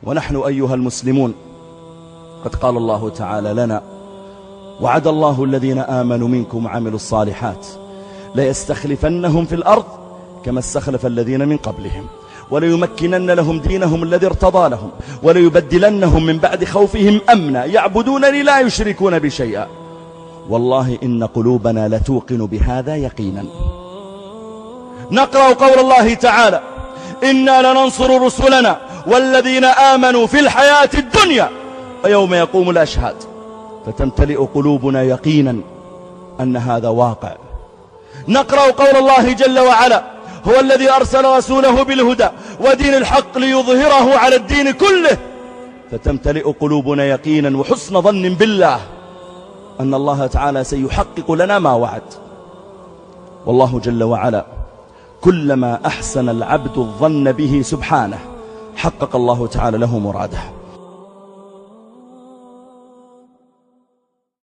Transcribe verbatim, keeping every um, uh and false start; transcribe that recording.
ونحن أيها المسلمون قد قال الله تعالى لنا: وعد الله الذين آمنوا منكم وعملوا الصالحات ليستخلفنهم في الأرض كما استخلف الذين من قبلهم وليمكنن لهم دينهم الذي ارتضى لهم وليبدلنهم من بعد خوفهم أمنا يعبدونني لا يشركون بي شيئا. والله إن قلوبنا لتوقن بهذا يقينا. نقرأ قول الله تعالى: إنا لننصر رسلنا والذين آمنوا في الحياة الدنيا ويوم يقوم الأشهاد. فتمتلئ قلوبنا يقينا أن هذا واقع. نقرأ قول الله جل وعلا: هو الذي أرسل رسوله بالهدى ودين الحق ليظهره على الدين كله. فتمتلئ قلوبنا يقينا وحسن ظن بالله أن الله تعالى سيحقق لنا ما وعد. والله جل وعلا كلما أحسن العبد الظن به سبحانه حقق الله تعالى له مراده.